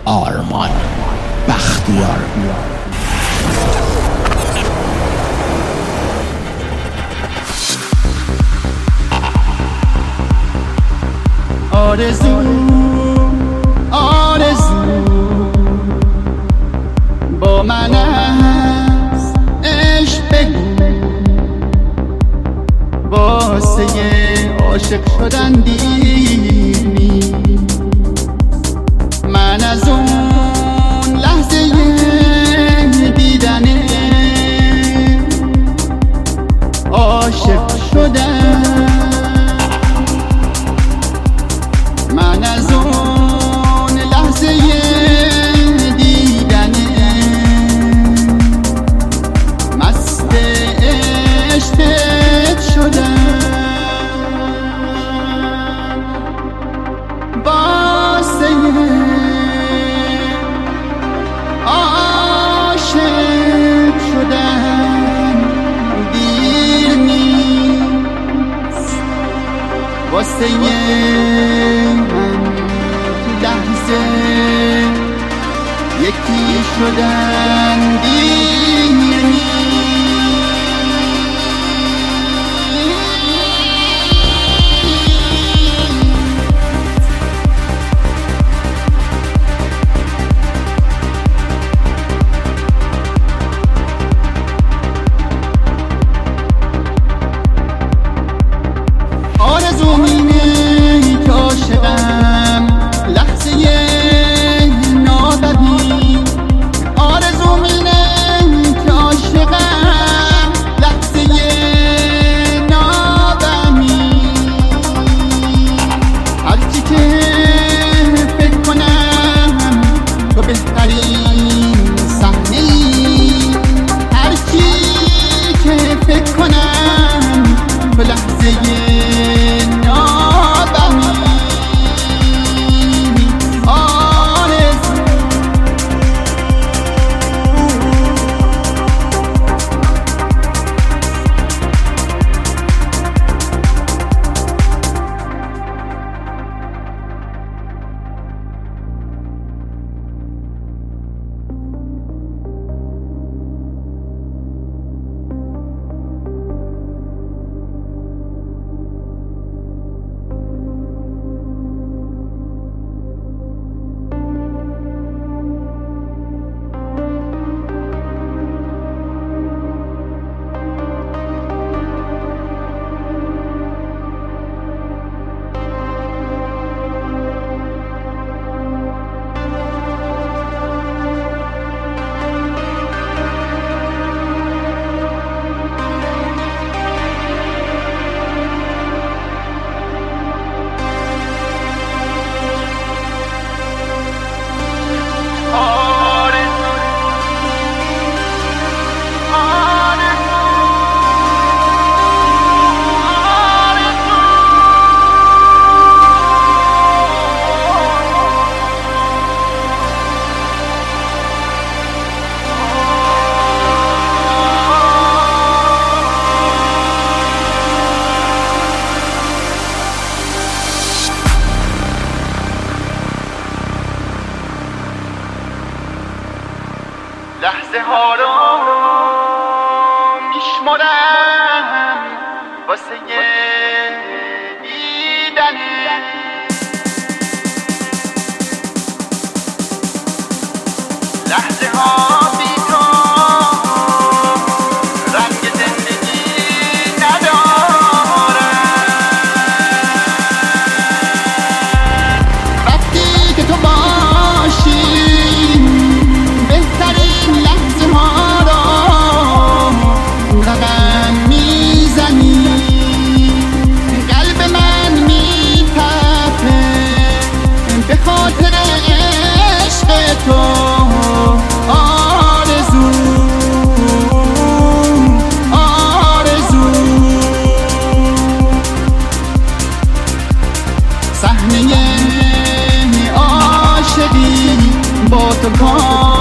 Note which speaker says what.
Speaker 1: آرمان بختیار.
Speaker 2: آرزو با من است، عشق بگو واسه عاشق شدن دیمی. من از اون لحظه دیدنه عاشق شدم. من از اون لحظه دیدنه مست عشقت شدم. واسه عاشق شدن دیر نیست، واسه لحظه یکی شدن دیر نیست. آرزو اینه که عاشقم لحظه ناببین. آرزو اینه که عاشقم لحظه ناببین. هرچی که فکر کنم تو بهترین صحنه ای. هرچی که فکر کنم تو لحظه لحظه ها رو میشمرم واسه دیدنه. لحظه ها بی تو رنگ زندگی ندارن. وقتی که تو باشی بهترین لحظه ها رو رقم میزنی. قلب من میتپه به خاطر عشق تو. آرزو صحنه عاشقی با تو